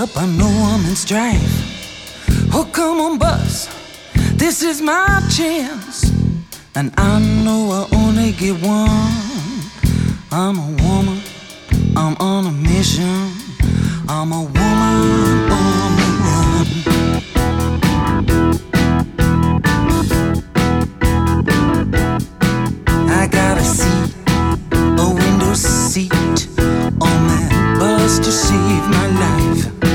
up, I know I'm in strife. Oh, come on, bus, this is my chance, and I know I only get one. I'm a woman, I'm on a mission. I'm a woman on